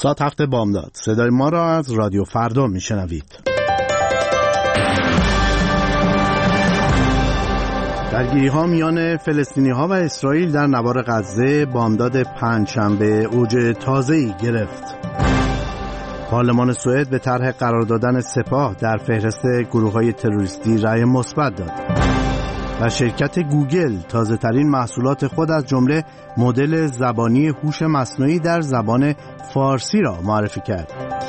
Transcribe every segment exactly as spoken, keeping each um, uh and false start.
ساعت هفت بامداد. صدای ما را از رادیو فردا میشنوید. درگیری ها میان فلسطینی ها و اسرائیل در نوار غزه بامداد پنجشنبه اوج تازه‌ای گرفت. پارلمان سوئد به طرح قرار دادن سپاه در فهرست گروه‌های تروریستی رأی مثبت داد. و شرکت گوگل تازه ترین محصولات خود از جمله مدل زبانی هوش مصنوعی در زبان فارسی را معرفی کرد.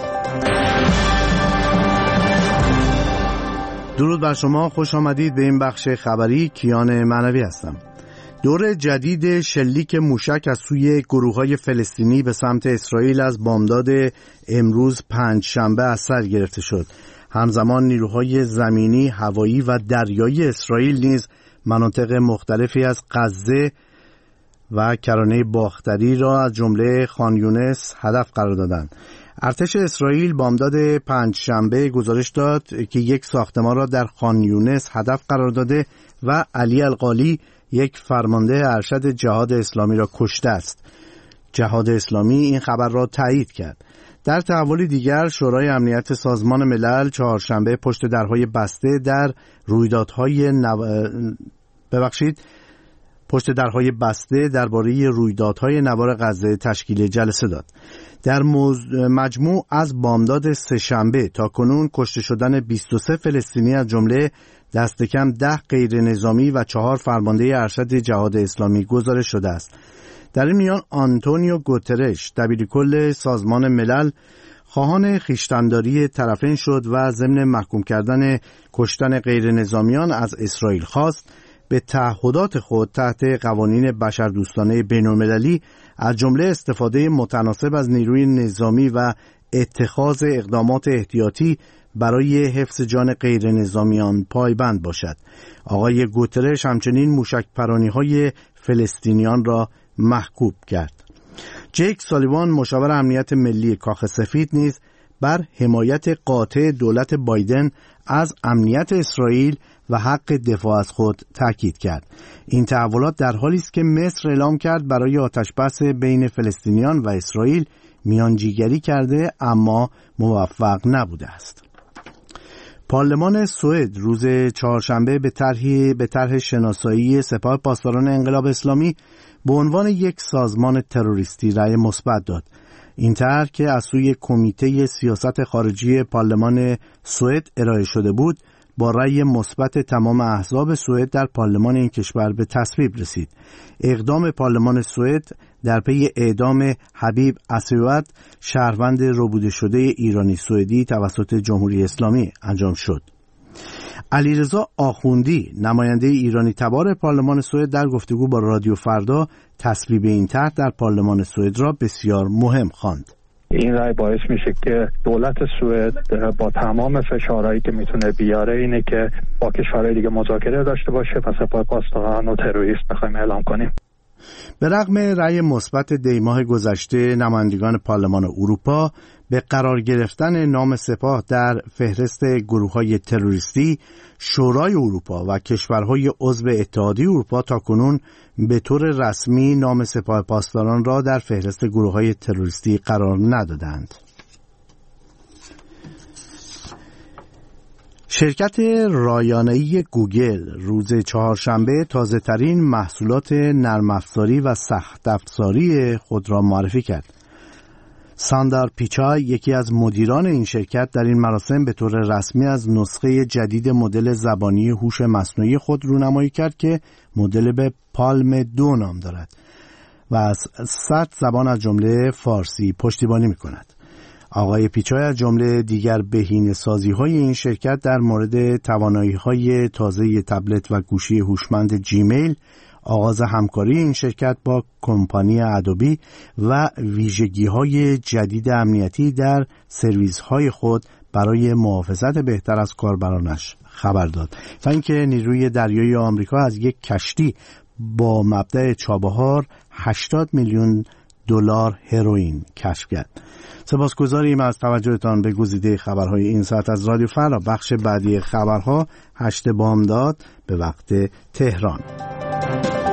درود بر شما، خوش آمدید به این بخش خبری. کیان معنوی هستم. دور جدید شلیک موشک از سوی گروه‌های فلسطینی به سمت اسرائیل از بامداد امروز پنجشنبه از سر گرفته شد. همزمان نیروهای زمینی، هوایی و دریایی اسرائیل نیز مناطق مختلفی از غزه و کرانه باختری را از جمله خان یونس هدف قرار دادند. ارتش اسرائیل بامداد پنجشنبه گزارش داد که یک ساختمان را در خان یونس هدف قرار داده و علی القالی، یک فرمانده ارشد جهاد اسلامی را کشته است. جهاد اسلامی این خبر را تایید کرد. در تحولی دیگر، شورای امنیت سازمان ملل چهارشنبه پشت درهای بسته در رویدادهای نو... ببخشید پشت درهای بسته درباره رویدادهای نوار غزه تشکیل جلسه داد. در موز... مجموع از بامداد سه‌شنبه تا کنون کشته شدن بیست و سه فلسطینی از جمله دست کم ده غیر نظامی و چهار فرمانده ارشد جهاد اسلامی گزارش شده است. در این میان آنتونیو گوترش، دبیرکل سازمان ملل، خواهان خویشتن‌داری طرفین شد و ضمن محکوم کردن کشتن غیر نظامیان از اسرائیل خواست به تعهدات خود تحت قوانین بشردوستانه بین‌المللی از جمله استفاده متناسب از نیروی نظامی و اتخاذ اقدامات احتیاطی برای حفظ جان غیر نظامیان پایبند باشد. آقای گوترش همچنین موشک پرانی‌های فلسطینیان را محکوم کرد. جیک سالیوان، مشاور امنیت ملی کاخ سفید، نیز بر حمایت قاطع دولت بایدن از امنیت اسرائیل و حق دفاع از خود تاکید کرد. این تحولات در حالی است که مصر اعلام کرد برای آتشبس بین فلسطینیان و اسرائیل میانجیگری کرده اما موفق نبوده است. پارلمان سوئد روز چهارشنبه به طرح به طرح شناسایی سپاه پاسداران انقلاب اسلامی به عنوان یک سازمان تروریستی رأی مثبت داد. این طرح که از سوی کمیته سیاست خارجی پارلمان سوئد ارائه شده بود، با رأی مثبت تمام احزاب سوئد در پارلمان این کشور به تصویب رسید. اقدام پارلمان سوئد در پی اعدام حبیب اسیوات، شهروند ربوده شده ایرانی سوئدی توسط جمهوری اسلامی انجام شد. علیرضا آخوندی، نماینده ایرانی تبار پارلمان سوئد، در گفتگو با رادیو فردا تصویب این طرح در پارلمان سوئد را بسیار مهم خواند. این رأی باعث میشه که دولت سوئد با تمام فشارهایی که میتونه بیاره اینه که با کشورهای دیگه مذاکره داشته باشه و سپاه پاسداران و تروریست بخوایم اعلام کنیم. به رغم رأی مثبت دی ماه گذشته نمایندگان پارلمان اروپا به قرار گرفتن نام سپاه در فهرست گروه‌های تروریستی، شورای اروپا و کشورهای عضو اتحادیه اروپا تاکنون به طور رسمی نام سپاه پاسداران را در فهرست گروه‌های تروریستی قرار ندادند. شرکت رایانه‌ای گوگل روز چهارشنبه تازه‌ترین محصولات نرم افزاری و سخت افزاری خود را معرفی کرد. ساندار پیچای، یکی از مدیران این شرکت، در این مراسم به طور رسمی از نسخه جدید مدل زبانی هوش مصنوعی خود رونمایی کرد که مدل به پالم دو نام دارد و از صد زبان از جمله فارسی پشتیبانی می‌کند. آقای پیچای از جمله دیگر بهینه‌سازی‌های این شرکت در مورد توانایی‌های تازه تبلت و گوشی هوشمند جیمیل، آغاز همکاری این شرکت با کمپانی ادوبی و ویژگی‌های جدید امنیتی در سرویس‌های خود برای محافظت بهتر از کاربرانش خبر داد و اینکه نیروی دریایی آمریکا از یک کشتی با مبدأ چابهار هشتاد میلیون دلار هروئین کشف کرد. سپاسگزاریم از توجهتان به گزیده خبرهای این ساعت از رادیو فردا. بخش بعدی خبرها هشت بامداد به وقت تهران.